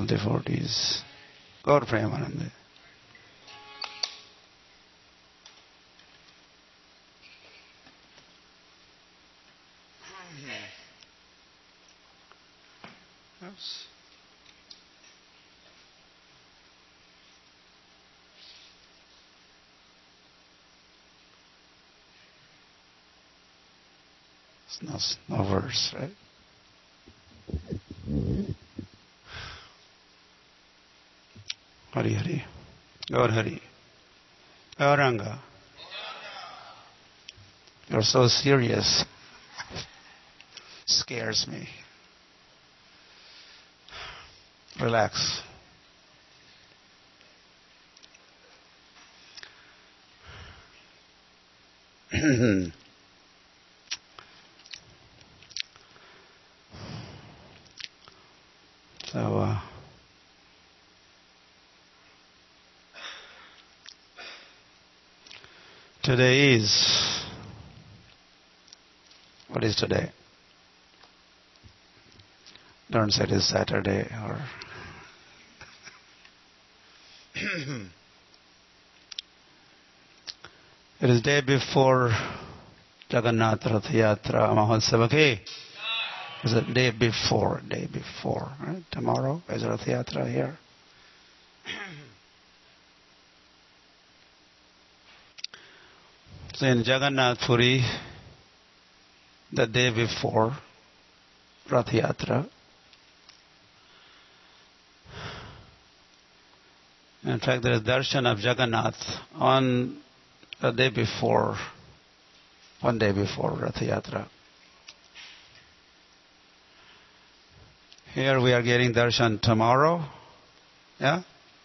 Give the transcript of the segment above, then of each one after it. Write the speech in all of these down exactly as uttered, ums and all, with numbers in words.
of devotees. Gaur Premanande. Oops. It's no, no verse, right? Hari Hari. Gaur Hari. Gauranga. You're so serious. Scares me. Relax. So, uh, today is, what is today? Don't say it is Saturday or... It is day before Jagannath Rath Yatra Mahotsava. Okay? It's a day before, day before. Right? Tomorrow is Rath Yatra here. So in Jagannath Puri, the day before Rath Yatra, in fact there is darshan of Jagannath on the day before, one day before Rath Yatra. Here we are getting darshan tomorrow. Yeah?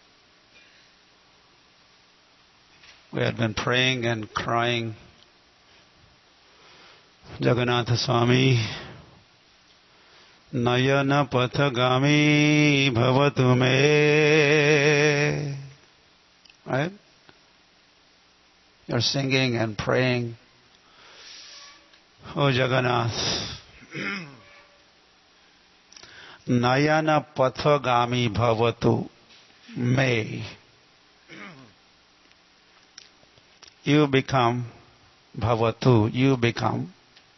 We had been praying and crying, Jagannatha Swami, Nayana Pathagami Bhavatu Me. Right? You're singing and praying, Oh Jagannath, Nayana Pathagami Bhavatu Me. You become Bhavatu, you become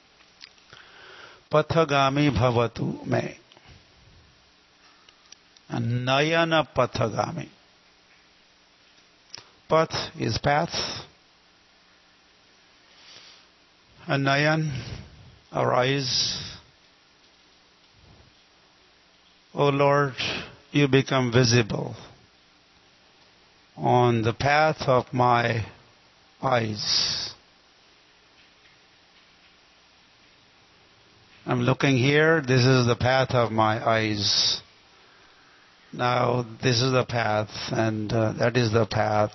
Pathagami Bhavatu Me. And Nayana Pathagami. Path is path. And Nayan, our eyes. O Lord, you become visible on the path of my eyes. I'm looking here, this is the path of my eyes. Now this is the path and uh, that is the path.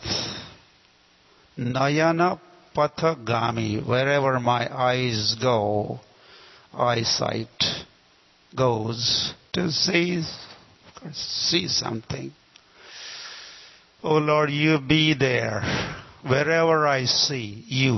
Nayana Pathagami, wherever my eyes go, eyesight goes to see, of course, see something. Oh Lord, you be there. Wherever I see you,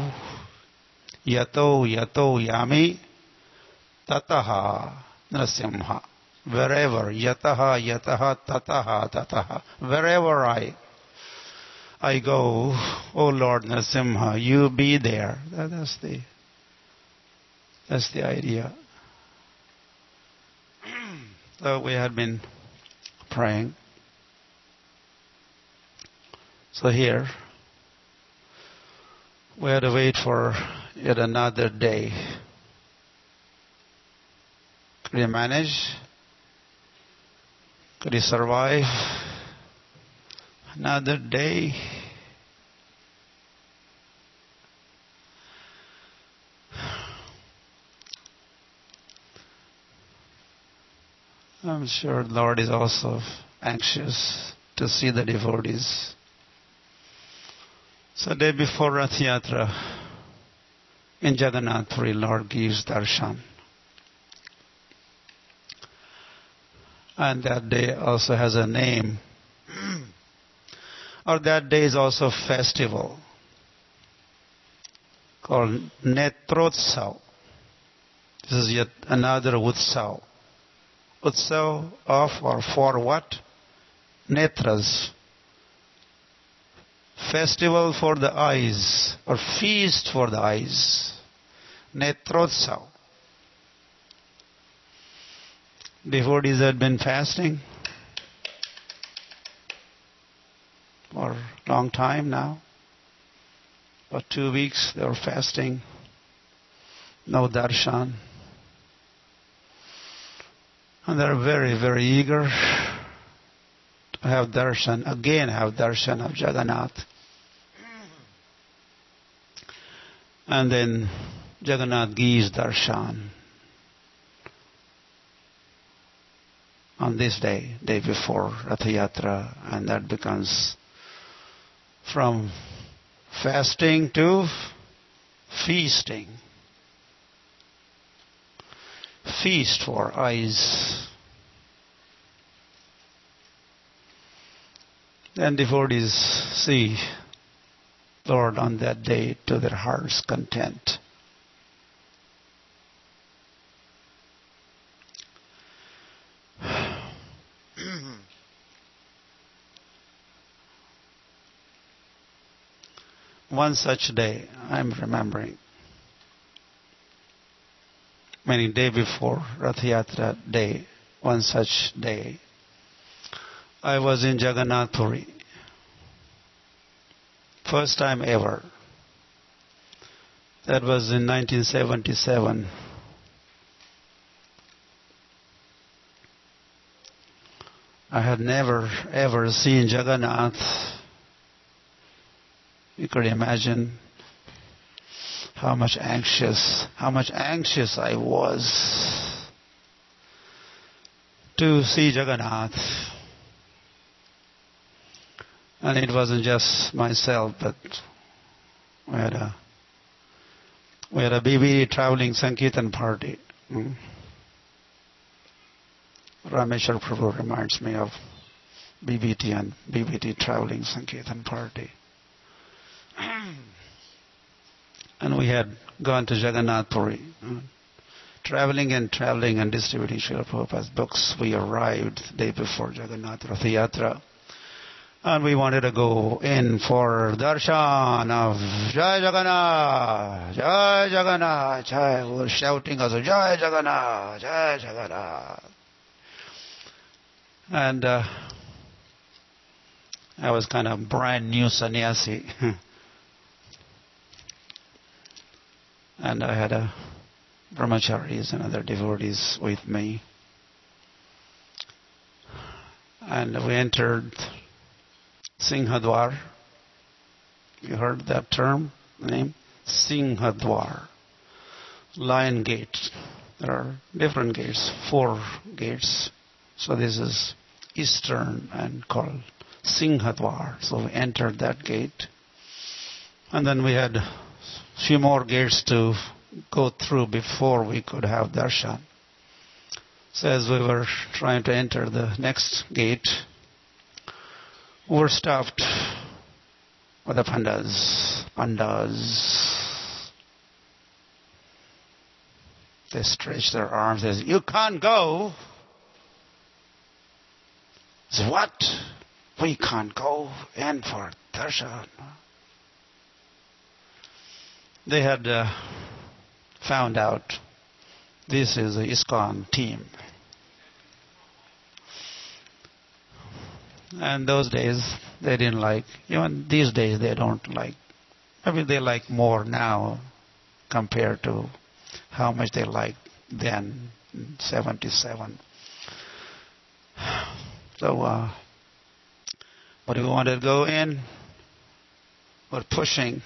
yato yato yami tataha narasimha. Wherever, yataha yataha tataha tataha. Wherever I I go, oh Lord Narasimha, you be there. That, that's the that's the idea. So we had been praying. So here, we had to wait for yet another day. Could you manage? Could you survive another day? I'm sure the Lord is also anxious to see the devotees. So day before Rath Yatra, in Jagannath Puri, Lord gives darshan. And that day also has a name. Or that day is also a festival called Netrotsav. This is yet another Utsav Utsav of or for what? Netras. Festival for the eyes or feast for the eyes. Netrotsav. Devotees had been fasting for a long time now. For two weeks they were fasting. No darshan. And they're very, very eager to have darshan, again have darshan of Jagannath. And then Jagannath gives darshan on this day, day before Ratha Yatra, and that becomes from fasting to feasting. Feast for eyes. Then devotees see Lord on that day to their heart's content. One such day, I'm remembering, meaning day before Ratha Yatra day, one such day, I was in Jagannath Puri. First time ever. That was in nineteen seventy-seven. I had never ever seen Jagannath. You could imagine how much anxious, how much anxious I was to see Jagannath. And it wasn't just myself, but we had a we had a B B T traveling Sankirtan party. Hmm? Rameshwar Prabhu reminds me of B B T and B B T traveling Sankirtan party. And we had gone to Jagannath Puri. Hmm? Traveling and traveling and distributing Srila Prabhupada's books. We arrived the day before Jagannath Ratha Yatra. And we wanted to go in for darshan of Jai Jagannath, Jai Jagannath, Jai. We were shouting also, Jai Jagannath, Jai Jagannath. And uh, I was kind of brand new sannyasi. And I had a brahmacharis and other devotees with me. And we entered Singhadwar. You heard that term, the name? Singhadwar. Lion Gate. There are different gates, four gates. So this is eastern and called Singhadwar. So we entered that gate. And then we had a few more gates to go through before we could have darshan. So as we were trying to enter the next gate, we were stopped by the pandas. Pandas. They stretched their arms and said, you can't go. I said, what? We can't go in for darshan. They had uh, found out this is the ISKCON team. And those days, they didn't like, even these days they don't like, maybe they like more now compared to how much they liked then, in seventy-seven. So, uh, but we wanted to go in, we're pushing,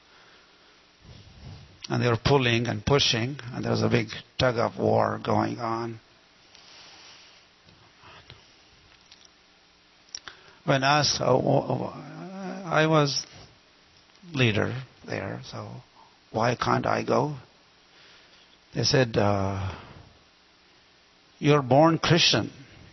and they were pulling and pushing, and there was a big tug of war going on. When asked, oh, I was leader there, so why can't I go? They said, uh, you're born Christian.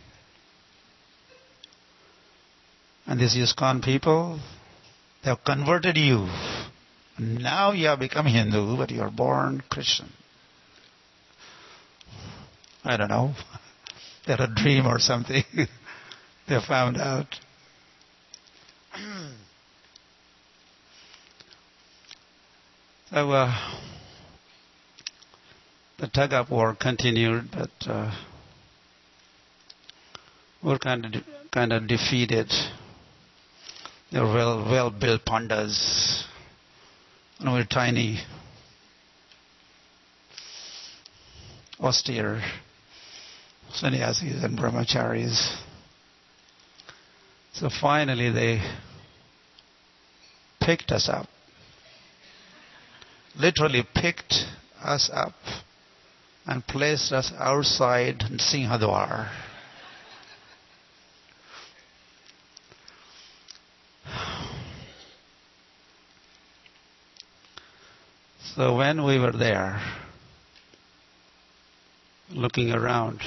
And these ISKCON people, they have converted you. Now you have become Hindu, but you are born Christian. I don't know. they had a dream or something. They found out. So uh, the tug of war continued, but uh, we were kind of kind of defeated. They were well well built pandas, and we were tiny, austere sannyasis and brahmacharis. So finally they picked us up. Literally picked us up and placed us outside Singhadwar. So when we were there, looking around,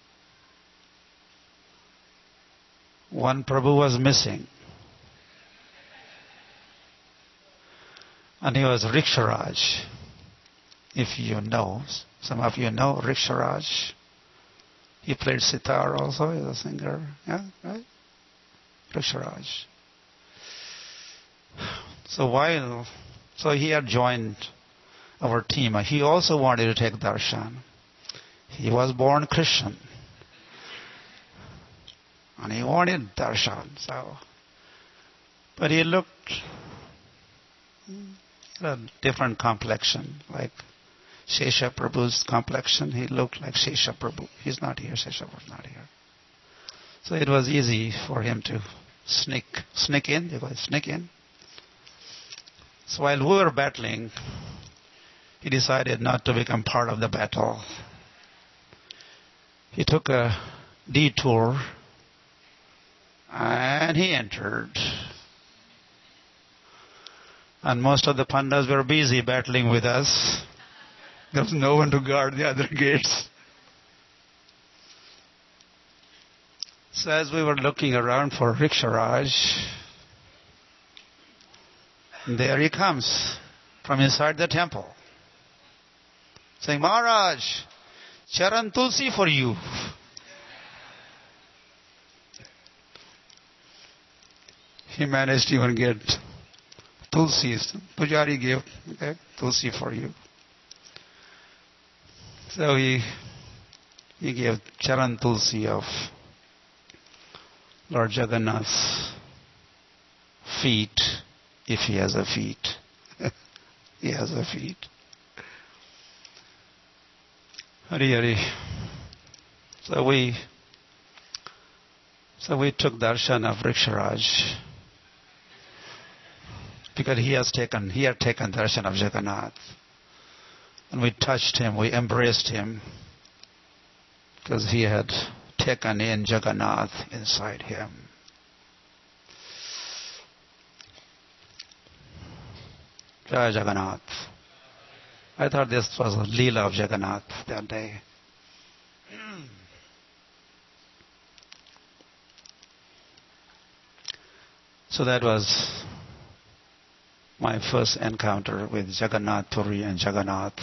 one Prabhu was missing. And he was Riksharaj. If you know, some of you know Riksharaj. He played sitar also, he's a singer. Yeah, right? Riksharaj. So while, so he had joined our team. He also wanted to take darshan. He was born Christian. And he wanted darshan. So, but he looked a different complexion, like Shesha Prabhu's complexion. He looked like Shesha Prabhu. He's not here, Shesha Prabhu's not here. So it was easy for him to sneak sneak in. They call it sneak in. So while we were battling, he decided not to become part of the battle. He took a detour and he entered. And most of the pandas were busy battling with us. There was no one to guard the other gates. So as we were looking around for Riksharaj, there he comes from inside the temple, saying, Maharaj, Charan Tulsi for you. He managed to even get Tulsi's. Pujari gave okay, Tulsi for you. So he he gave Charan Tulsi of Lord Jagannath's feet, if he has a feet. He has a feet. Hari Hari. So we so we took darshan of Riksharaj, because he has taken he had taken darshan of Jagannath. And we touched him, we embraced him, because he had taken in Jagannath inside him. Jai Jagannath. I thought this was a Leela of Jagannath that day. So that was my first encounter with Jagannath Puri and Jagannath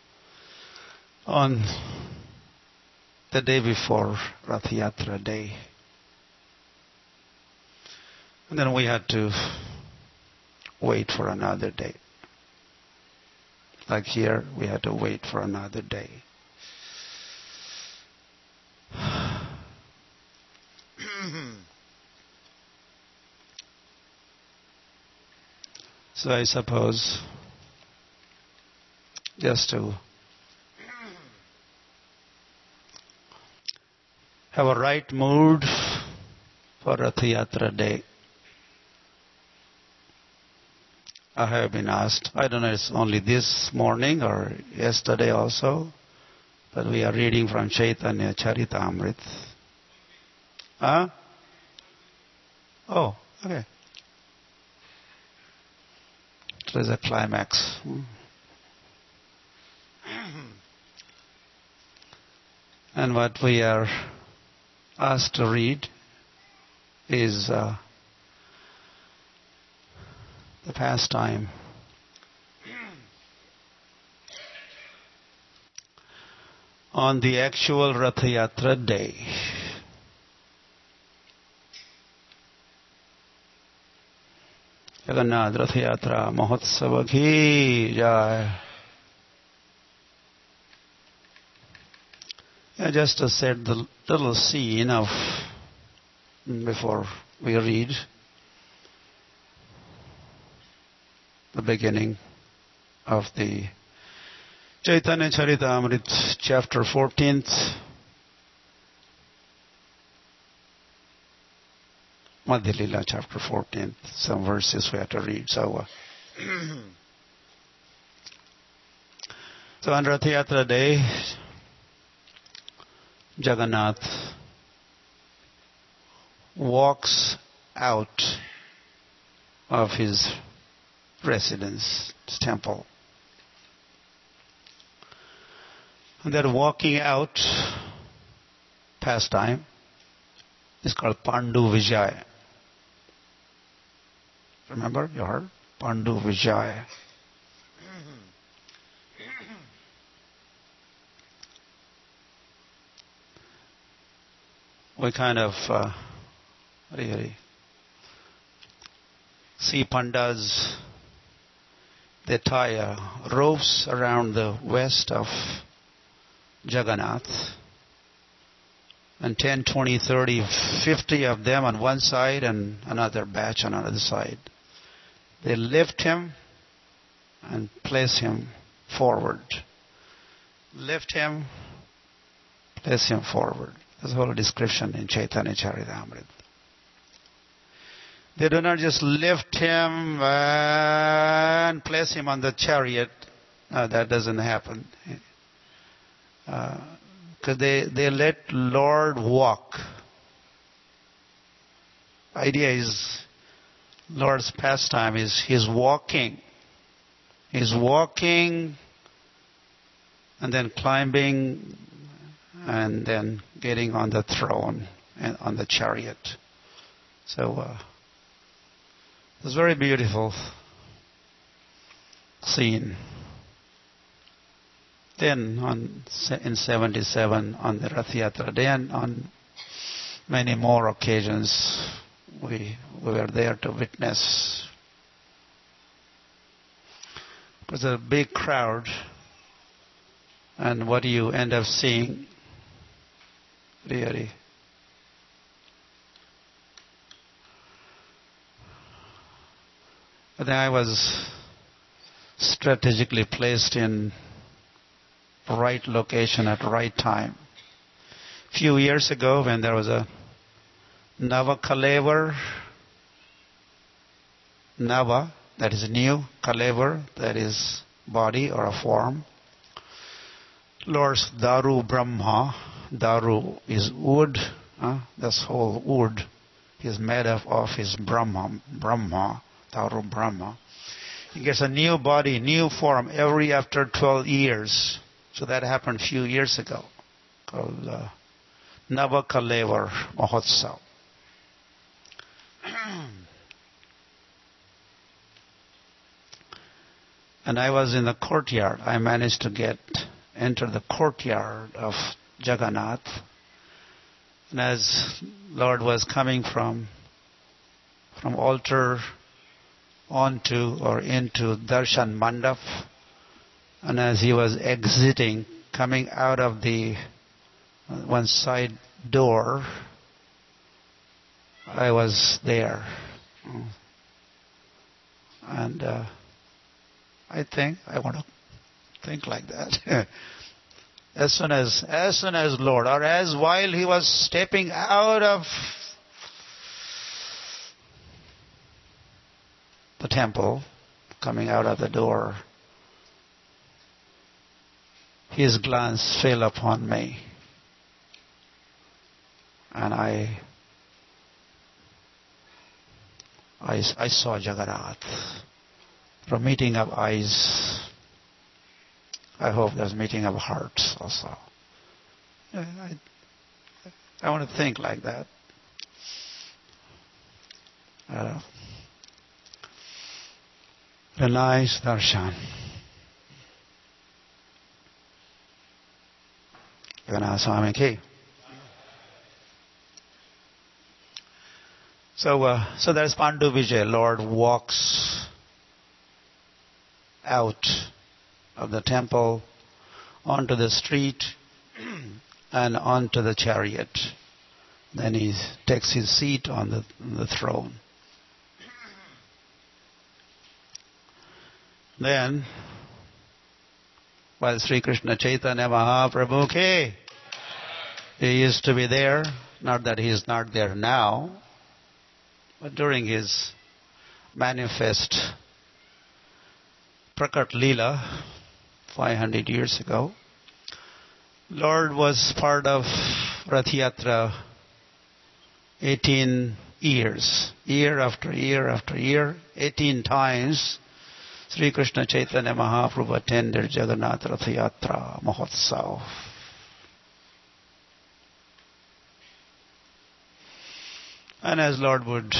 on the day before Rath Yatra day. And then we had to wait for another day. Like here, we had to wait for another day. So I suppose, just to have a right mood for Rath Yatra day, I have been asked, I don't know, it's only this morning or yesterday also, but we are reading from Chaitanya Charitamrita. Huh? Oh, okay. It was a climax. And what we are asked to read is uh, the pastime on the actual Rath Yatra day. Jagannath Rath Yatra Mahotsava ki jai. Yeah, just to set the little scene of before we read the beginning of the Chaitanya Charitamrita, chapter fourteenth, Madhya Lila, chapter fourteenth. Some verses we have to read. So, uh, so on Rath Yatra day, Jagannath walks out of his residence, his temple. And that walking out pastime is called Pandu Vijay. Remember, you heard? Pandu Vijay. We kind of uh, really see pandas. They tie uh, ropes around the waist of Jagannath, and ten, twenty, thirty, fifty of them on one side and another batch on another side. They lift him and place him forward. Lift him, place him forward. That's the whole description in Chaitanya Charitamrita. They do not just lift him and place him on the chariot. No, that doesn't happen. Because uh, they, they let Lord walk. Idea is, Lord's pastime is He's walking. He's walking and then climbing and then getting on the throne and on the chariot. So uh, it's a very beautiful scene. Then on in seventy-seven on the Rath Yatra day and on many more occasions we, we were there to witness. It was a big crowd, and what do you end up seeing? Really, I think I was strategically placed in right location at right time. A few years ago, when there was a Nava Kalevar, Nava, that is new, Kalevar, that is body or a form. Lord's Daru Brahma, Daru is wood, huh? This whole wood is made up of his Brahma, Brahma, Daru Brahma. He gets a new body, new form every after twelve years. So that happened a few years ago, called uh, Navakalevar Mahotsav. And I was in the courtyard. I managed to get enter the courtyard of Jagannath. And as Lord was coming from from altar onto or into Darshan Mandap, and as he was exiting, coming out of the uh, one side door, I was there. And uh, I think, I want to think like that. as soon as, as soon as Lord, or as while he was stepping out of the temple, coming out of the door, his glance fell upon me. And I, I, I saw Jagannath. From meeting of eyes, I hope there's meeting of hearts also. I, I, I want to think like that. Uh, a nice darshan. Jagannath Swami ki. So, uh, so there's Pandu Vijay. Lord walks out of the temple onto the street and onto the chariot. Then he takes his seat on the, on the throne. Then, while Sri Krishna Chaitanya Mahaprabhu came, he used to be there. Not that he is not there now, but during his manifest Prakat Leela, five hundred years ago, Lord was part of Rath Yatra eighteen years, year after year after year, eighteen times. Sri Krishna Chaitanya Mahaprabhu attended Jagannath Rath Yatra Mahotsav. And as Lord would,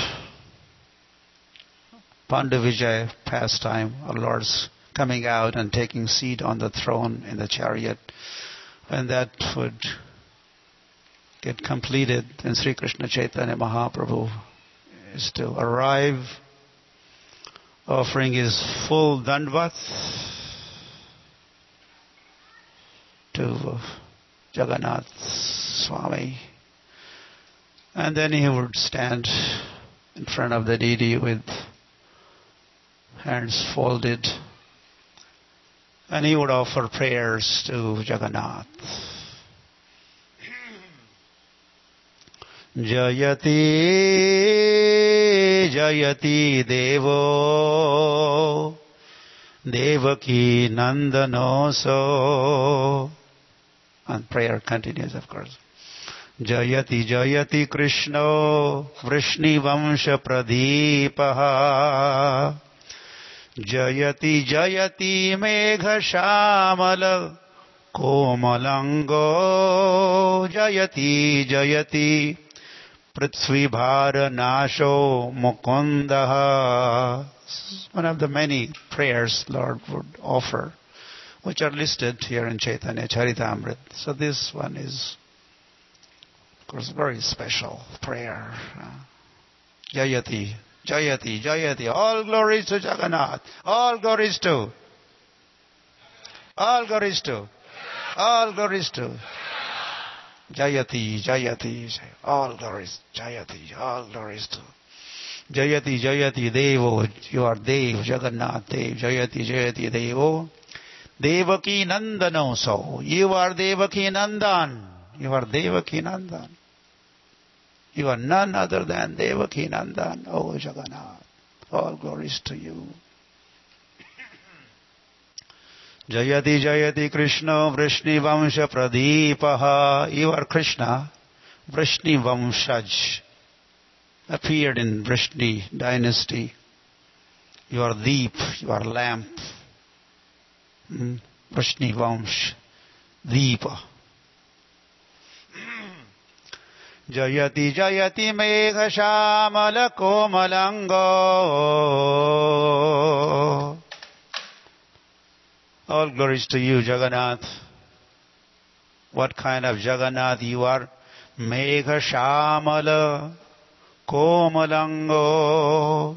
Pandu Vijay pastime, our Lord's coming out and taking seat on the throne in the chariot, when that would get completed, then Sri Krishna Chaitanya Mahaprabhu is to arrive, offering his full dandvat to Jagannath Swami. And then he would stand in front of the deity with hands folded, and he would offer prayers to Jagannath. Jayati Jayati Devo Devaki Nandanoso. And prayer continues, of course. Jayati Jayati Krishna Vrishni Vamsha Pradipaha Jayati Jayati Megha Shamala Komalango Jayati Jayati Prithvi Bhara Nasho Mukundaha. One of the many prayers Lord would offer, which are listed here in Chaitanya Charitamrita. So this one is, of course, very special prayer. Jayati, Jayati, Jayati. All glories to Jagannath. All glories to. All glories to. All glories to. Jayati, Jayati. All glories. Jayati, all glories to. Jayati, Jayati Devo. You are Dev, Jagannath Dev. Jayati, Jayati Devo. Devaki Nandano. So, you are Devaki Nandan. You are Devaki Nandan. You are none other than Devaki Nandan, O Jagannath. All glories to you. Jayati Jayati Krishna Vrishni Vamsha Pradipaha. You are Krishna, Vrishni Vamshaj. Appeared in Vrishni dynasty. You are Deep, you are lamp. Hmm? Vrishni Vamsh, Deepa. Jayati Jayati Megha Shamala Komalango. All glories to you, Jagannath. What kind of Jagannath you are? Megha Shamala Komalango.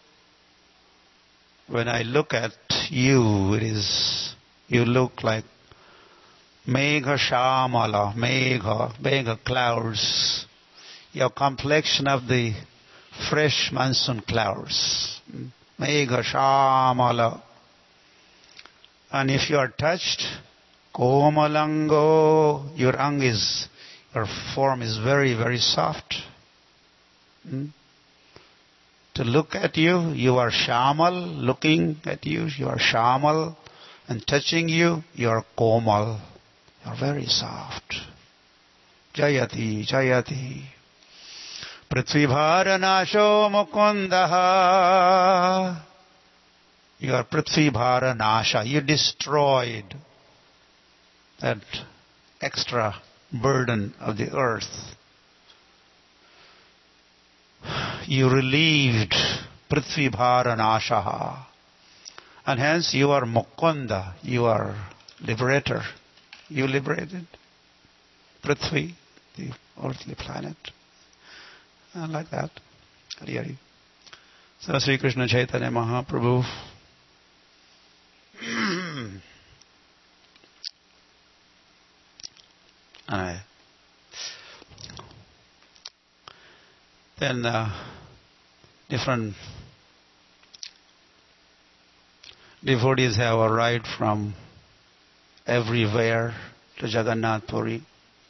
When I look at you, it is, you look like Megha Shamala, Megha, Megha clouds. Your complexion of the fresh monsoon clouds. Megha Shamala. And if you are touched, Komalango, your ang is, your form is very, very soft. Hmm? To look at you, you are Shamal, looking at you, you are Shamal, and touching you, you are Komal. You are very soft. Jayati, Jayati. Prithvi Bhara Nasho Mukundaha. You are Prithvi Bhara Nasha. You destroyed that extra burden of the earth. You relieved Prithvi Bhara Nashaha. And hence you are Mukunda. You are liberator. You liberated Prithvi, the earthly planet. And like that. Hari Hari. So Sri Krishna Chaitanya Mahaprabhu uh, then uh, different devotees have arrived from everywhere to Jagannath Puri.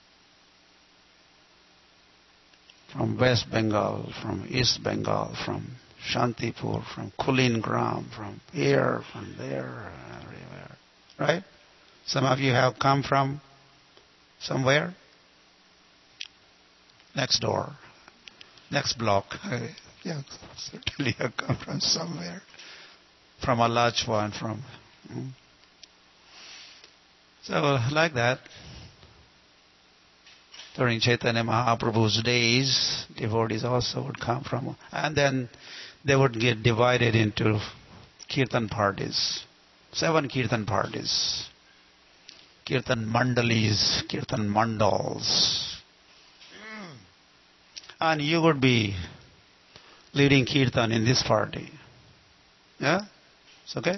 From West Bengal, from East Bengal, from Shantipur, from Kulingram, from here, from there, everywhere. Right? Some of you have come from somewhere? Next door. Next block. Yeah, certainly have come from somewhere. From Alachua and from... Hmm. So, like that, during Chaitanya Mahaprabhu's days, devotees also would come from... And then they would get divided into kirtan parties. Seven kirtan parties. Kirtan mandalis, kirtan mandals. And you would be leading kirtan in this party. Yeah? It's okay?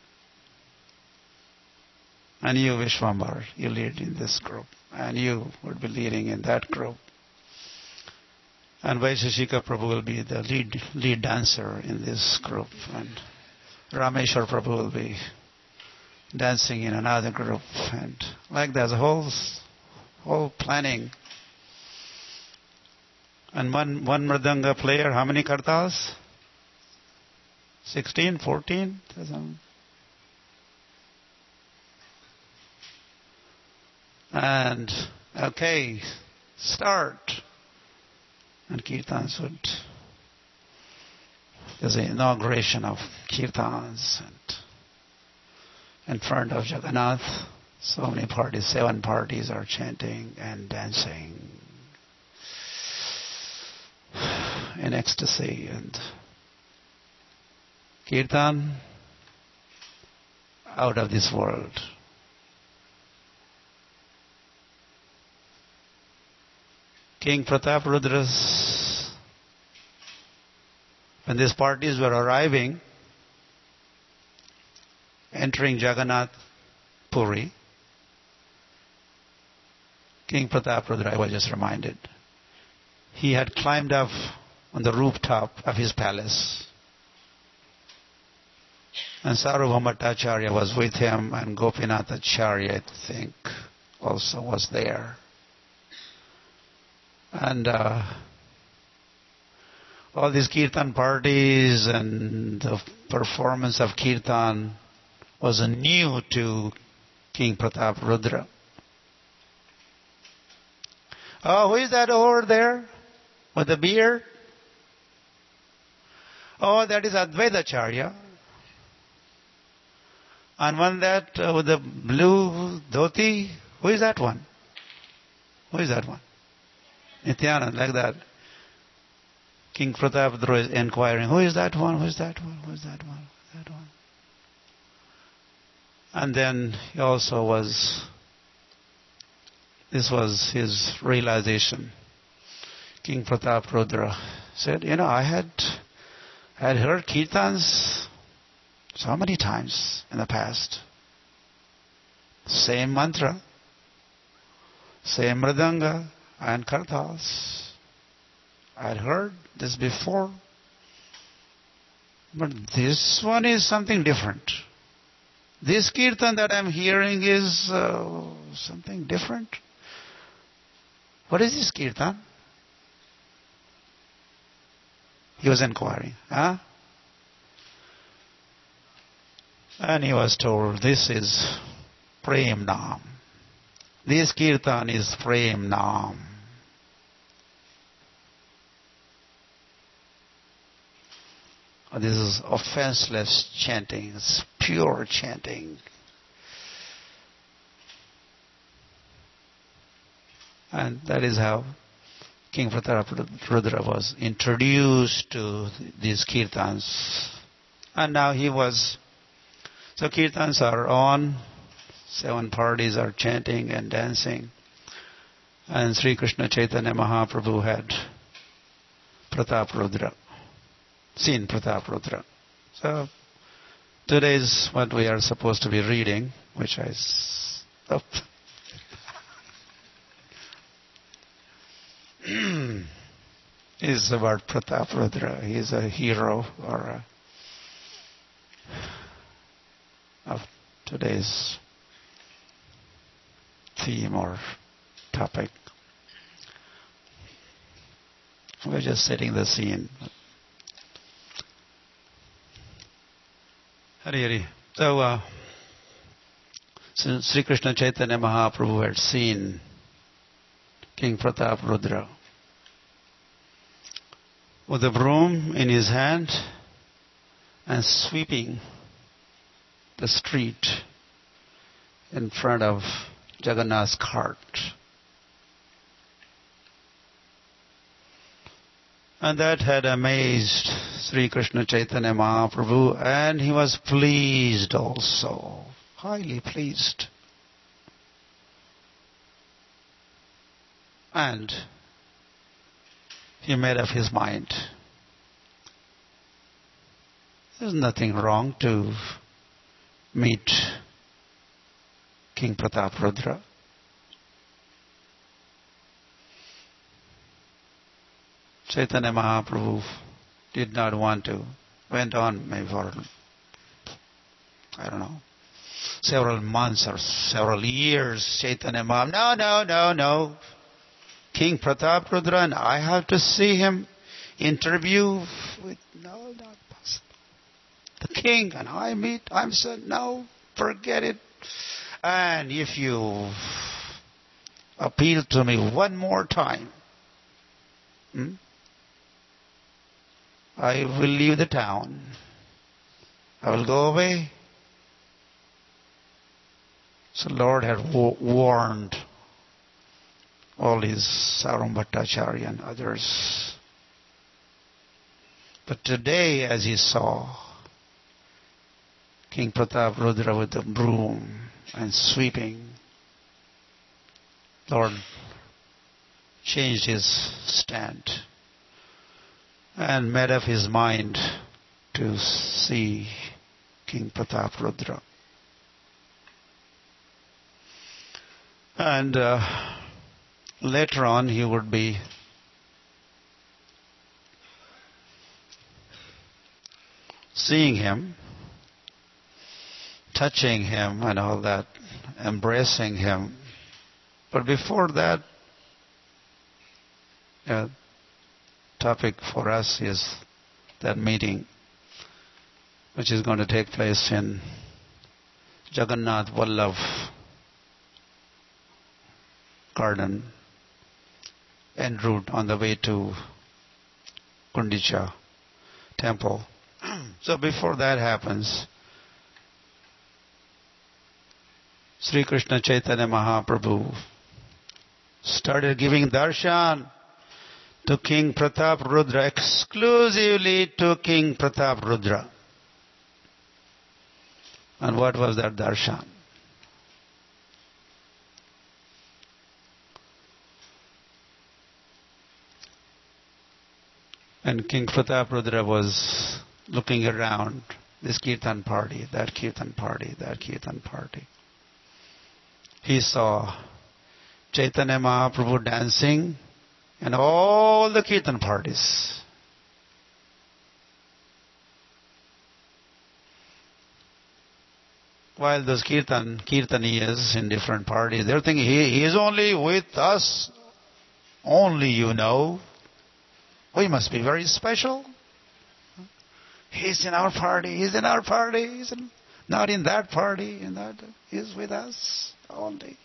And you, Vishwambar, you lead in this group. And you would be leading in that group. And Vaisheshika Prabhu will be the lead lead dancer in this group. And Rameshwar Prabhu will be dancing in another group. And like that, the whole, whole planning. And one, one Mridanga player, how many kartals? Sixteen, fourteen? And, okay, start. And kirtans would, there's an inauguration of kirtans and in front of Jagannath, so many parties, seven parties are chanting and dancing in ecstasy and kirtan out of this world. King Prataparudra's, when these parties were arriving, entering Jagannath Puri, King Prataparudra, I was just reminded, he had climbed up on the rooftop of his palace. And Sarvabhauma Bhattacharya was with him, and Gopinathacharya, I think, also was there. And uh, all these kirtan parties and the performance of kirtan was new to King Prataparudra. Oh, who is that over there with the beard? Oh, that is Advaitacharya. And one that uh, with the blue dhoti, who is that one? Who is that one? Nityanand, like that. King Prataparudra is inquiring, who is that one? Who is that one? Who is that one? Who is that one? And then he also was, this was his realization. King Prataparudra said, you know, I had, I had heard kirtans so many times in the past. Same mantra, same mridanga and kartals. I had heard this before. But this one is something different. This kirtan that I'm hearing is uh, something different. What is this kirtan? He was inquiring. Huh? And he was told, this is Prem Nam. This kirtan is Prem Nam. This is offenseless chanting. It's pure chanting. And that is how King Prataparudra was introduced to these kirtans. And now he was... So kirtans are on. Seven parties are chanting and dancing. And Sri Krishna Chaitanya Mahaprabhu had Prataparudra. seen Prataparudra. So today is what we are supposed to be reading, which I stopped. Is about Prataparudra. He is a hero or a, of today's theme or topic. We're just setting the scene. Hari Hari. So, uh, since Sri Krishna Chaitanya Mahaprabhu had seen King Prataparudra with a broom in his hand and sweeping the street in front of Jagannath's cart. And that had amazed Sri Krishna Chaitanya Mahaprabhu, and he was pleased also, highly pleased. And he made up his mind. There's nothing wrong to meet King Prataparudra. Chaitanya Mahaprabhu did not want to. Went on maybe for, I don't know, several months or several years. Chaitanya Mahaprabhu, no, no, no, no. King Prataparudra, and I have to see him interview with, no, not possible. The king and I meet, I'm said, no, forget it. And if you appeal to me one more time, hmm, I will leave the town. I will go away. So Lord had wa- warned all his Sarum Bhattacharya and others. But today, as he saw King Prataparudra with the broom and sweeping, Lord changed his stand and made up his mind to see King Prataparudra. And uh, later on he would be seeing him, touching him and all that, embracing him. But before that, uh, topic for us is that meeting which is going to take place in Jagannath Vallabh garden en route on the way to Gundicha temple. So before that happens, Sri Krishna Chaitanya Mahaprabhu started giving darshan to King Prataparudra, exclusively to King Prataparudra. And what was that darshan? And King Prataparudra was looking around, this kirtan party, that kirtan party, that kirtan party. He saw Chaitanya Mahaprabhu dancing and all the kirtan parties. While those kirtan, kirtaniyas in different parties, they're thinking, he, he is only with us, only you know. We must be very special. He's in our party, he's in our party, he's in, not in that party, in that, he's with us only.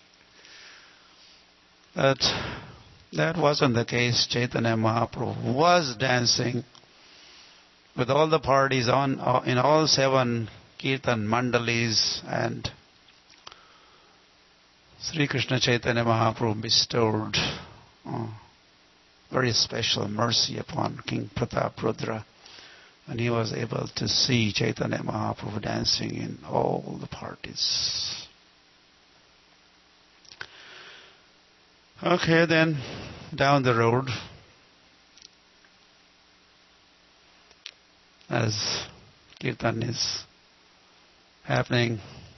But that wasn't the case. Chaitanya Mahaprabhu was dancing with all the parties on in all seven kirtan mandalis, and Sri Krishna Chaitanya Mahaprabhu bestowed oh, very special mercy upon King Prataparudra, and he was able to see Chaitanya Mahaprabhu dancing in all the parties. Okay, then down the road, as Kirtan is happening,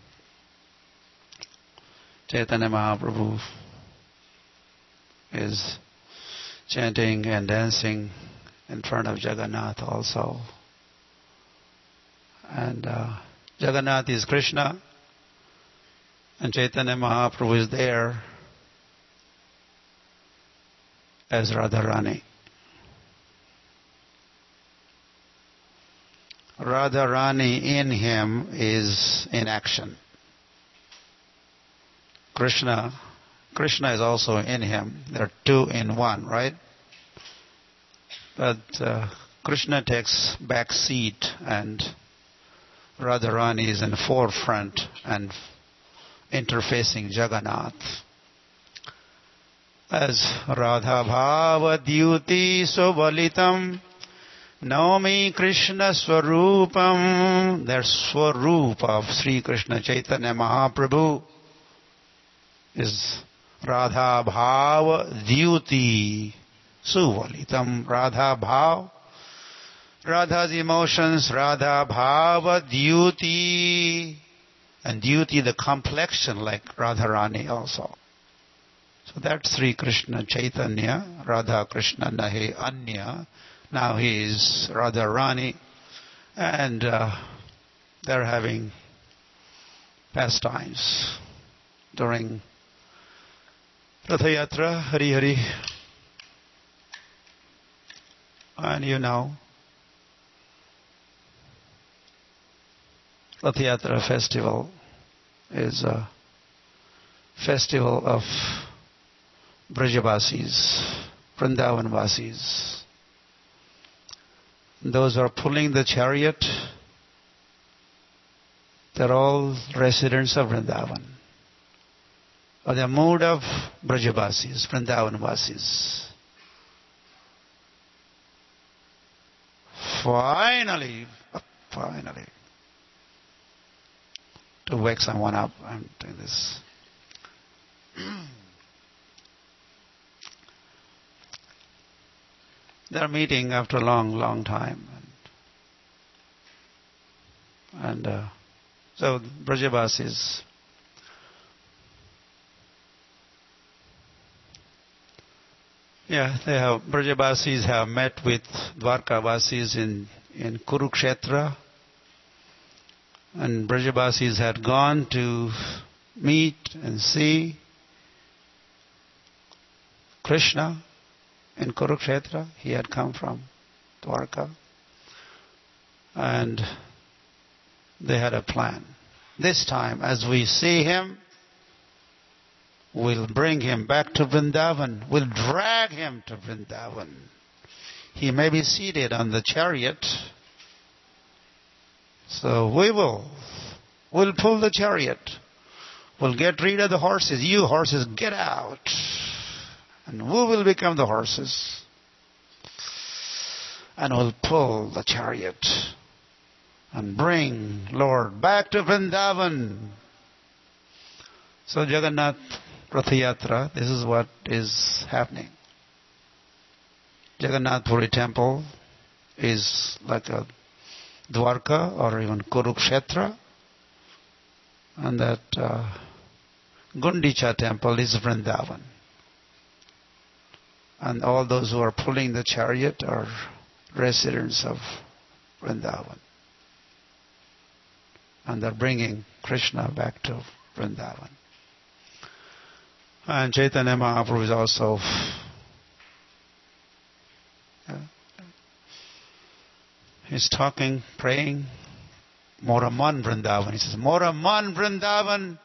Chaitanya Mahaprabhu is chanting and dancing in front of Jagannath also. And uh, Jagannath is Krishna, and Chaitanya Mahaprabhu is there as Radharani. Radharani in him is in action. Krishna, Krishna is also in him. There are two in one, right? But uh, Krishna takes back seat and Radharani is in the forefront and interfacing Jagannath. As Radha Bhava Dyuti Subalitam Naumi Krishna Swarupam, their Swarup of Sri Krishna Chaitanya Mahaprabhu is Radha Bhava Dyuti Suvalitam. Radha Bhav, Radha's emotions, Radha Bhava Dyuti, and Dyuti the complexion like Radharani also. So that's Sri Krishna Chaitanya, Radha Krishna Nahe Anya. Now he is Radharani, and uh, they're having pastimes during Ratha Yatra, Hari Hari. And you know, Ratha Yatra festival is a festival of Brajavasis, Vrindavanvasis. Those who are pulling the chariot, they're all residents of Vrindavan. Or the mood of Brajavasis, Vrindavanvasis. Finally, finally, to wake someone up, I'm doing this. They're meeting after a long, long time. And, and uh, so Brajavasis, yeah, they have, Brajavasis have met with Dwarkavasis in, in Kurukshetra. And Brajavasis had gone to meet and see Krishna in Kurukshetra. He had come from Dwarka. And they had a plan. This time, as we see him, we'll bring him back to Vrindavan. We'll drag him to Vrindavan. He may be seated on the chariot. So we will. We'll pull the chariot. We'll get rid of the horses. You horses, get out. And we will become the horses. And we'll pull the chariot and bring Lord back to Vrindavan. So Jagannath Ratha Yatra, this is what is happening. Jagannath Puri temple is like a Dwarka or even Kurukshetra. And that uh, Gundicha temple is Vrindavan. And all those who are pulling the chariot are residents of Vrindavan. And they're bringing Krishna back to Vrindavan. And Chaitanya Mahaprabhu is also uh, he's talking, praying, Moraman Vrindavan. He says, Moraman Vrindavan,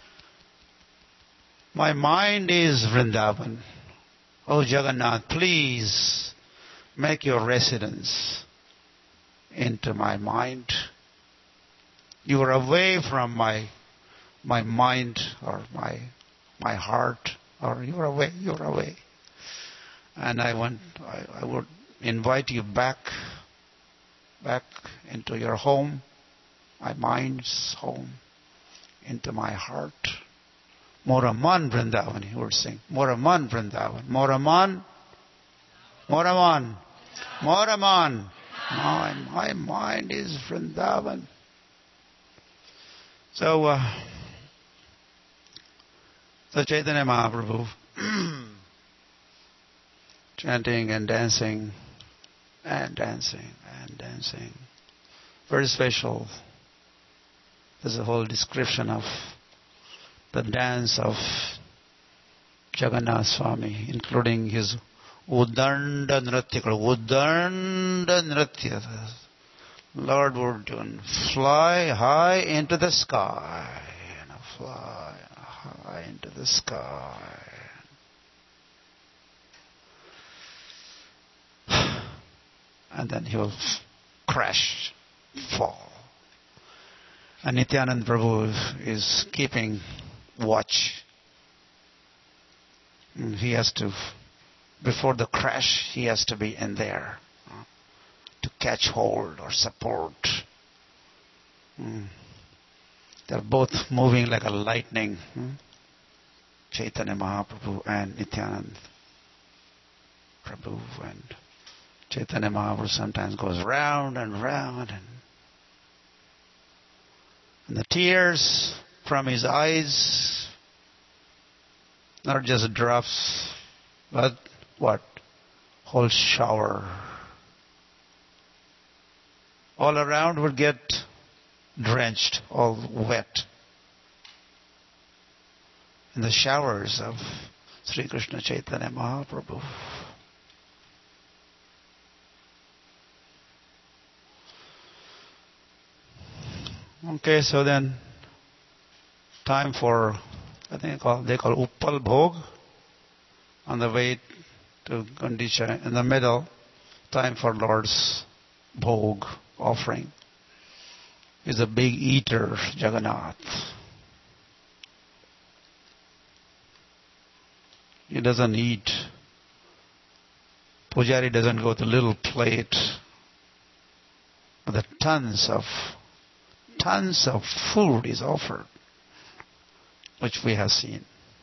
my mind is Vrindavan. Oh Jagannath, please make your residence into my mind. You are away from my my mind or my my heart, or you are away, you are away. And I want, I, I would invite you back, back into your home, my mind's home, into my heart. Moraman Vrindavan, he would sing. Moraman Vrindavan. Moraman. Moraman. Moraman. My, my mind is Vrindavan. So, uh, so Chaitanya Mahaprabhu chanting and dancing and dancing and dancing. Very special. There's a whole description of the dance of Jagannath Swami, including his Udanda Nritya. Udanda Nritya. Lord would fly high into the sky. You know, fly high into the sky. And then he will crash, fall. And Nityanand Prabhu is keeping watch. He has to, before the crash, he has to be in there uh, to catch hold or support. Mm. They're both moving like a lightning. Hmm? Chaitanya Mahaprabhu and Nityanand Prabhu. And Chaitanya Mahaprabhu sometimes goes round and round, and, and the tears from his eyes, not just drops, but what? Whole shower. All around would get drenched, all wet. In the showers of Sri Krishna Chaitanya Mahaprabhu. Okay, so then time for, I think they call, they call Uppal Bhog on the way to Gundicha. In the middle, time for Lord's Bhog offering. He's a big eater, Jagannath. He doesn't eat. Pujari doesn't go with a little plate. But the tons of, tons of food is offered, which we have seen.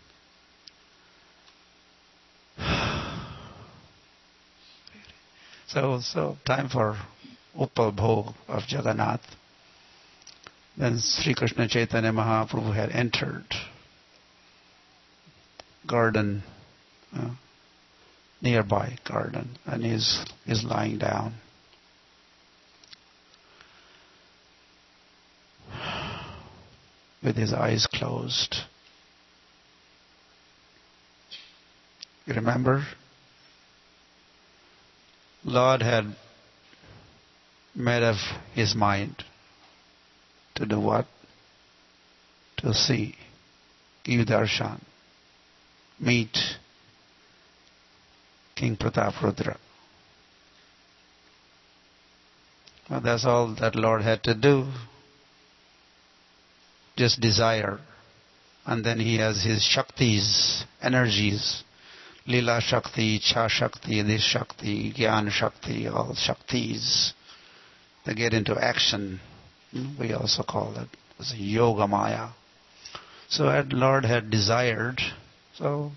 So, so time for Uppal Bhog of Jagannath. Then Sri Krishna Chaitanya Mahaprabhu had entered garden, uh, nearby garden, and is is lying down. With his eyes closed. You remember? Lord had made up his mind to do what? To see, give darshan, meet King Prataparudra. Well, that's all that Lord had to do. Just desire. And then he has his Shaktis, energies. Lila Shakti, Cha Shakti, this Shakti, Gyan Shakti, all Shaktis. They get into action. We also call it as Yoga Maya. So that Lord had desired. So,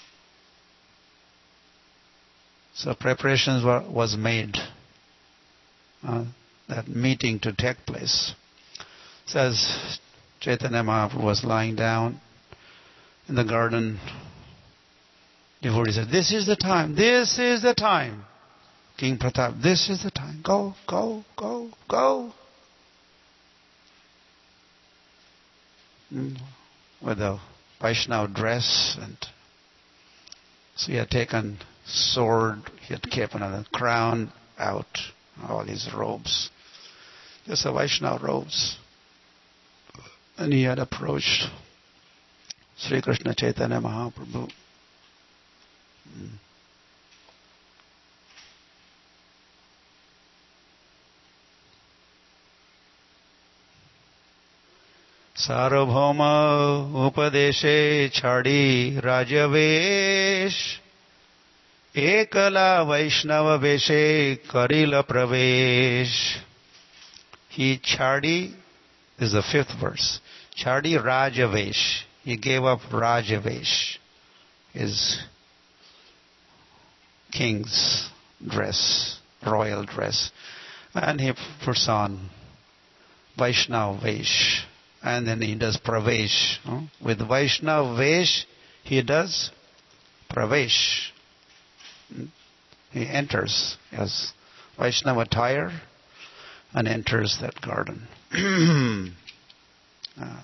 so preparations were was made. Uh, that meeting to take place. Says Chaitanya Mahaprabhu was lying down in the garden. Devotee said, "This is the time. This is the time. King Pratap, this is the time. Go, go, go, go." With a Vaishnava dress, and so he had taken sword, he had kept another crown out, all his robes, just a Vaishnava robes, and he had approached Sri Krishna Chaitanya Mahaprabhu. Sarvabhauma upadeshe chadi rajavesh ekala Vaishnava veshe karila pravesh. He chadi is the fifth verse. Chadi rajavesh. He gave up rajavesh, his king's dress, royal dress, And he puts on Vaishnav Vesh. And then he does Pravesh. Huh? With Vaishnav Vesh, he does Pravesh. He enters as Vaishnava attire and enters that garden. uh,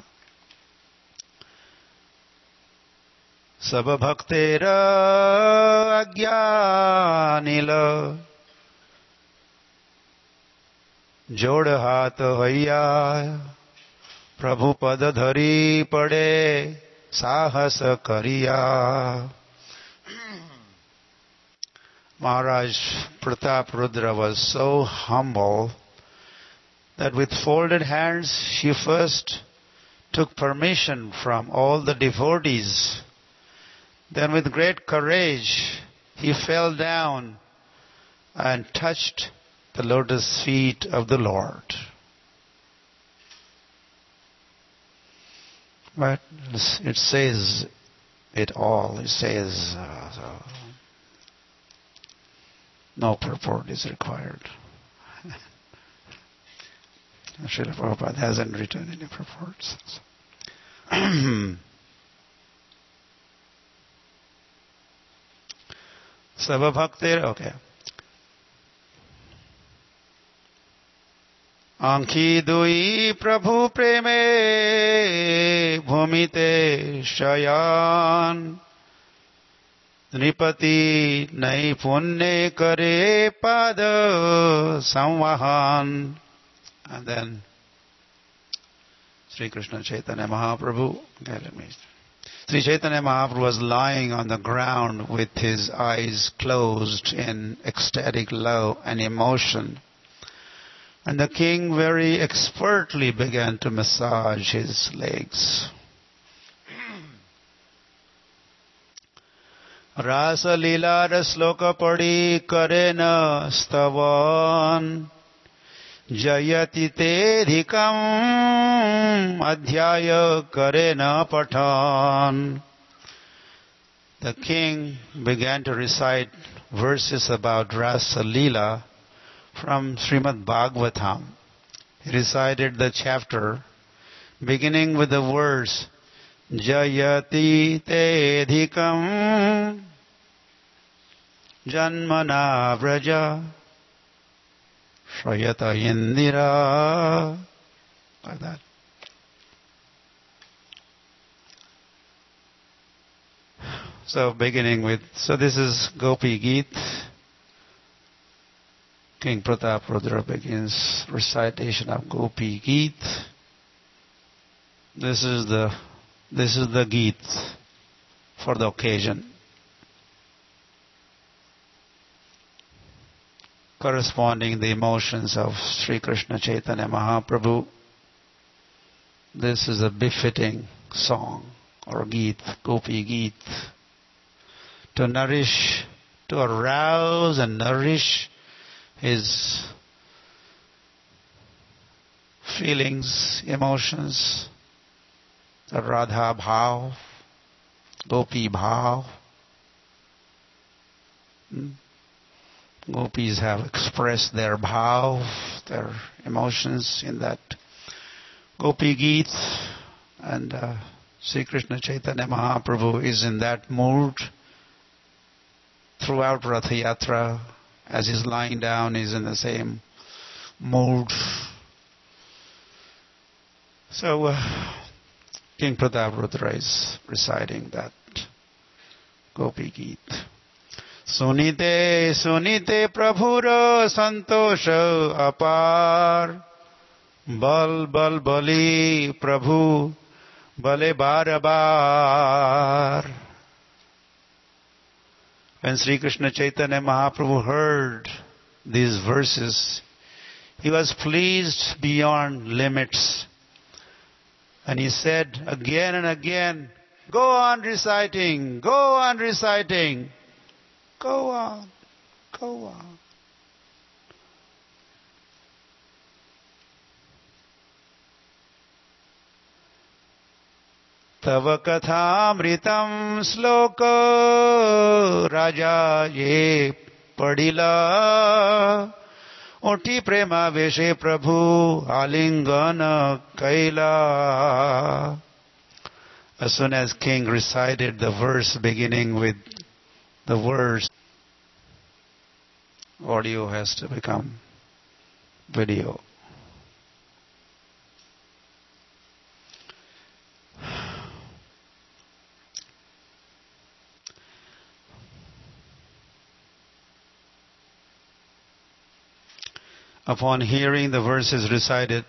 Saba bhaktera agyanila जोड़ हाथ हैया प्रभु पद धरी पड़े साहस करिया. Maharaj Pratap Rudra was so humble that with folded hands he first took permission from all the devotees. Then with great courage he fell down and touched the lotus feet of the Lord. But it says it all. It says uh, so no purport is required. Srila Prabhupada hasn't written any purports. Sava Bhaktir, okay. आँखी दुई प्रभु प्रेमे भूमिते शयान नृपति नई पुण्य करे पाद संवाहन. And then Sri Krishna Chaitanya Mahaprabhu, okay, let me, Sri Chaitanya Mahaprabhu was lying on the ground with his eyes closed in ecstatic love and emotion. And the king very expertly began to massage his legs. Rasa lila rasloka padi kare na stavan jayati te dhikam adhyaya kare na pathan. The king began to recite verses about Rasa Lila from Srimad Bhagavatam. He recited the chapter beginning with the words Jayati te dhikam janmana vraja shrayata indira, like that. So beginning with, so this is Gopi Geet. King Pratap Rudra begins recitation of Gopi Geet. This is the this is the Geet for the occasion. Corresponding the emotions of Sri Krishna Chaitanya Mahaprabhu. This is a befitting song or Geet, Gopi Geet, to nourish, to arouse and nourish his feelings, emotions, the Radha Bhav, Gopi Bhav. Hmm? Gopis have expressed their bhav, their emotions in that Gopi Geet, and uh, Sri Krishna Chaitanya Mahaprabhu is in that mood throughout Ratha Yatra. As he's lying down, he's in the same mood. So, uh, King Pratap Rudra is reciting that Gopi Geet. Sunite, sunite prabhura santosha apar, bal bal bali prabhu bale bar bar. When Sri Krishna Chaitanya Mahaprabhu heard these verses, he was pleased beyond limits. And he said again and again, go on reciting, go on reciting, go on, go on. Tava kathamritam sloka raja ye padila Oti prema veshe prabhu alingana kaila. As soon as king recited the verse beginning with the words, audio has to become video. Upon hearing the verses recited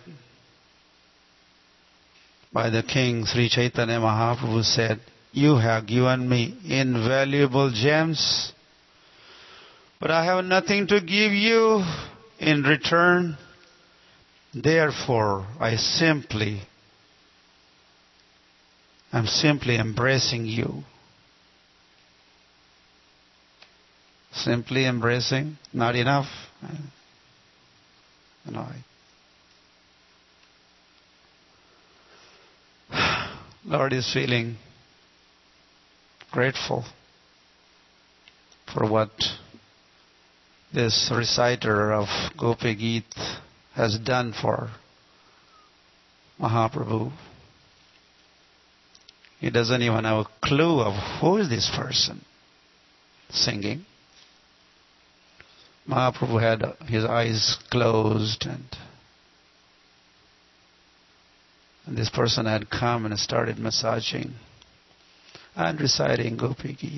by the king, Sri Chaitanya Mahaprabhu said, "You have given me invaluable gems, but I have nothing to give you in return. Therefore, I simply, I'm simply embracing you." Simply embracing, not enough. You know, Lord is feeling grateful for what this reciter of Gopi Geet has done for Mahaprabhu. He doesn't even have a clue of who is this person singing. Mahaprabhu had his eyes closed and, and this person had come and started massaging and reciting Gopi Geet.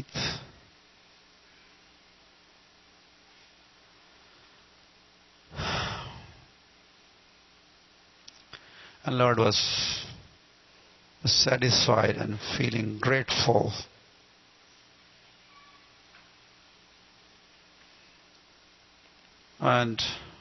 And Lord was satisfied and feeling grateful. And,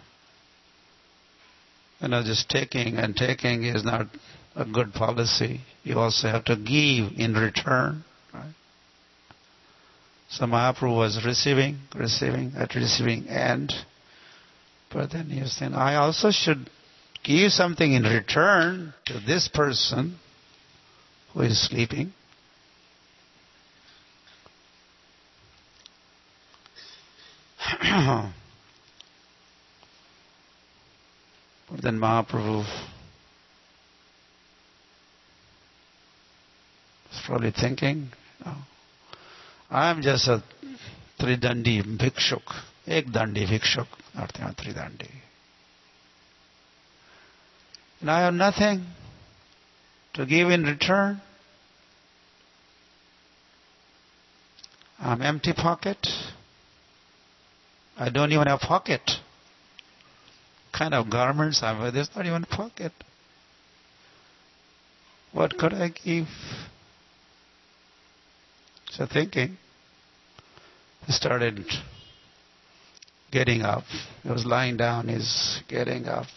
you know, just taking and taking is not a good policy. You also have to give in return. Right? So Mahaprabhu was receiving, receiving, at receiving end. But then he was saying, I also should give something in return to this person who is sleeping. But then Mahaprabhu was probably thinking, you know, I am just a tridandi bhikshuk, ek dandi bhikshuk, not tridandi. And I have nothing to give in return. I'm empty pocket. I don't even have pocket. Kind of garments I wear, there's not even a pocket. What could I give? So thinking, he started getting up. He was lying down, he's getting up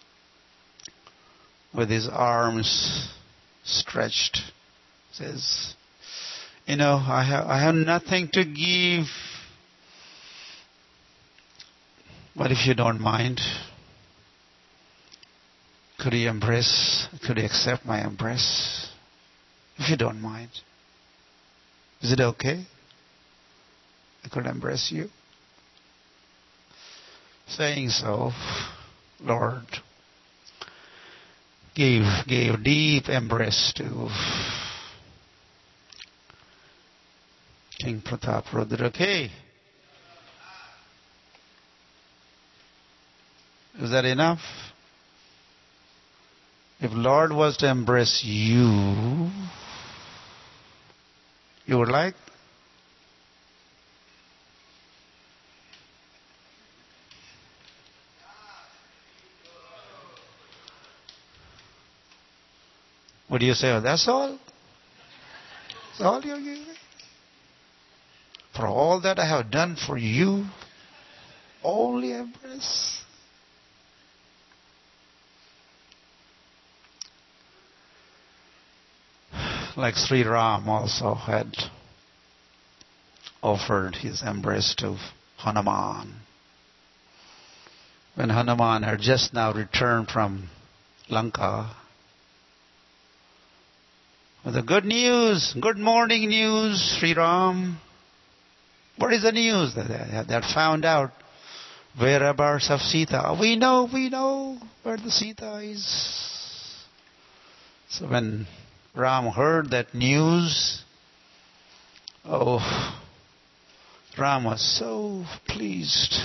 with his arms stretched. Says, you know, I have, I have nothing to give. But if you don't mind, could you embrace, could you accept my embrace? If you don't mind. Is it okay? I could embrace you. Saying so, Lord gave, gave deep embrace to King Pratap Rudra. Okay. Is that enough? If Lord was to embrace you, you would like? Would you say, oh, that's all? That's all you're giving? For all that I have done for you, only embrace? Like Sri Ram also had offered his embrace to Hanuman. When Hanuman had just now returned from Lanka, with the good news, good morning news, Sri Ram. What is the news that that found out whereabouts of Sita. We know, we know where the Sita is. So when Ram heard that news, oh, Ram was so pleased.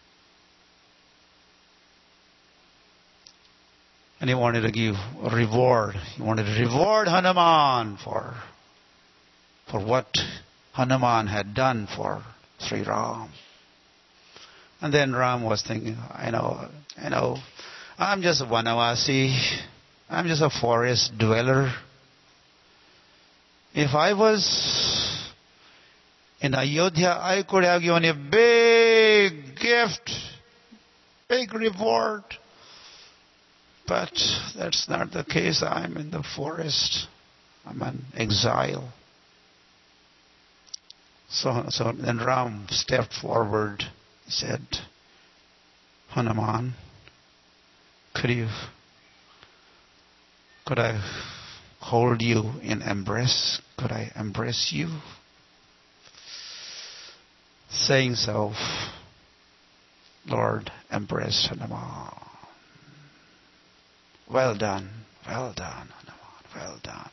And he wanted to give a reward. He wanted to reward Hanuman for, for what Hanuman had done for Sri Ram. And then Ram was thinking, I know, I know, I'm just a Vanavasi. I'm just a forest dweller. If I was in Ayodhya, I could have given a big gift, big reward. But that's not the case. I'm in the forest. I'm an exile. So, so then Ram stepped forward. He said, Hanuman, could you, could I hold you in embrace? Could I embrace you? Saying so, Lord embraced Hanuman. Well done, well done, Hanuman, well done.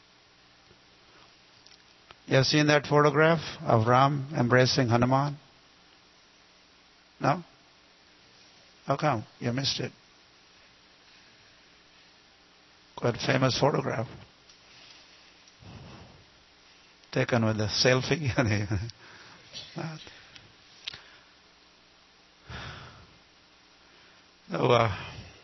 You have seen that photograph of Ram embracing Hanuman? No? How come? You missed it. Quite a famous photograph. Taken with a selfie. so, uh,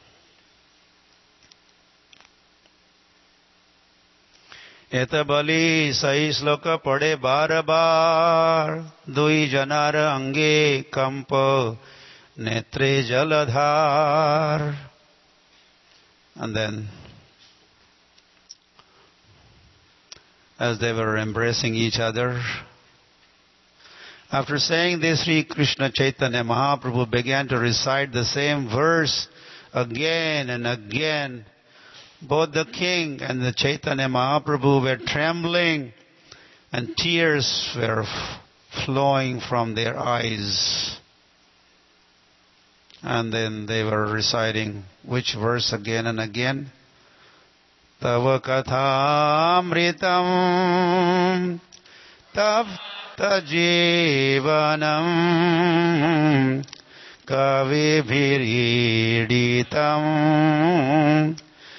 एत बलि सही श्लोक पढ़े बार बार दुई जनार अंगे कंप नेत्रे जलधार. And then as they were embracing each other, after saying this, Sri Krishna Chaitanya Mahaprabhu began to recite the same verse again and again. Both the king and the Chaitanya Mahaprabhu were trembling and tears were flowing from their eyes. And then they were reciting which verse again and again? Tava kathamritam tapta jivanam kavibhiriditam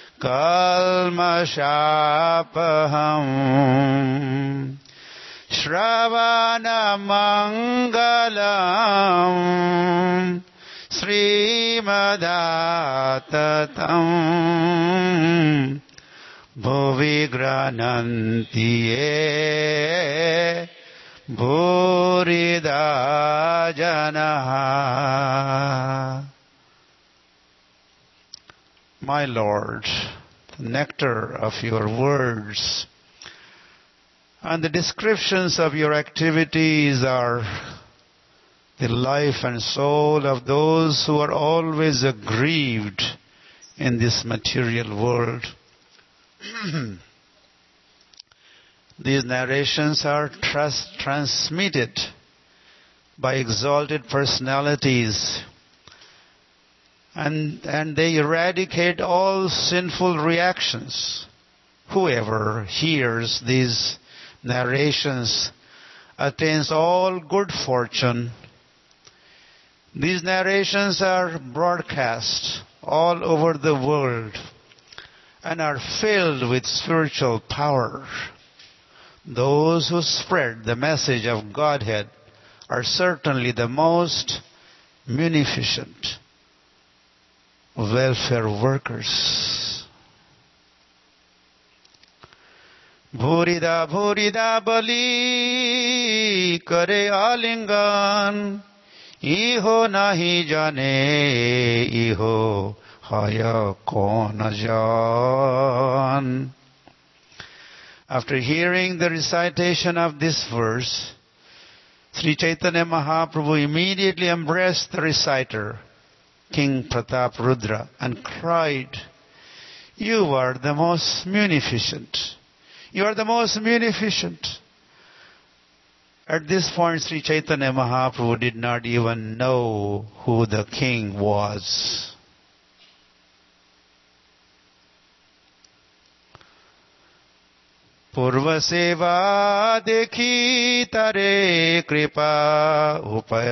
kalmashapaham shravana mangalam srimadattatam bhuvi granantiye bhurida janaha. My Lord, the nectar of your words and the descriptions of your activities are the life and soul of those who are always aggrieved in this material world. These narrations are trans- transmitted by exalted personalities, and, and they eradicate all sinful reactions. Whoever hears these narrations attains all good fortune. These narrations are broadcast all over the world and are filled with spiritual power. Those who spread the message of Godhead are certainly the most munificent welfare workers. Bhurida bhurida bali kare alingan, iho nahi jane, iho haya kon jan. After hearing the recitation of this verse, Sri Chaitanya Mahaprabhu immediately embraced the reciter, King Pratap Rudra, and cried, "You are the most munificent. You are the most munificent." At this point, Sri Chaitanya Mahaprabhu did not even know who the king was. Purva seva dekhi tare kripa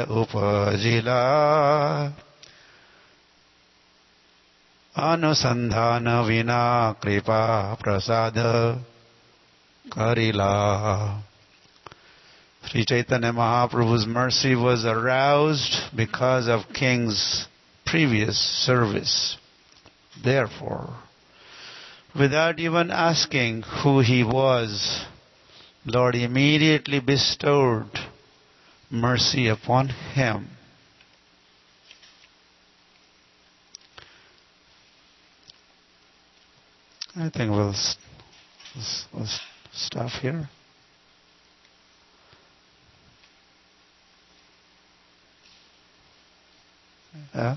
upajila anusandhana vina kripa prasada karila. Sri Chaitanya Mahaprabhu's mercy was aroused because of king's previous service. Therefore, without even asking who he was, Lord immediately bestowed mercy upon him. I think we'll, we'll stop here. Yeah.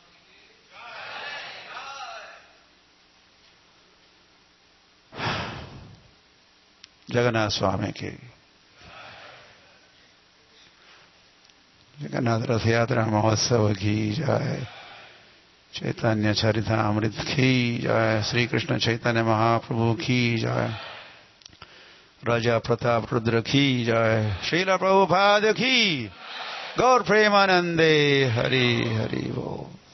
Jagannath Swami ki. Jagannath Rath Yatra Mahotsav ki jai. Chaitanya Charitamrit ki jai. Sri Krishna Chaitanya Mahaprabhu ki jai. Raja Pratap Rudra ki jai. Srila Prabhupada ki. Gaur Premanande Hari Hari Bo.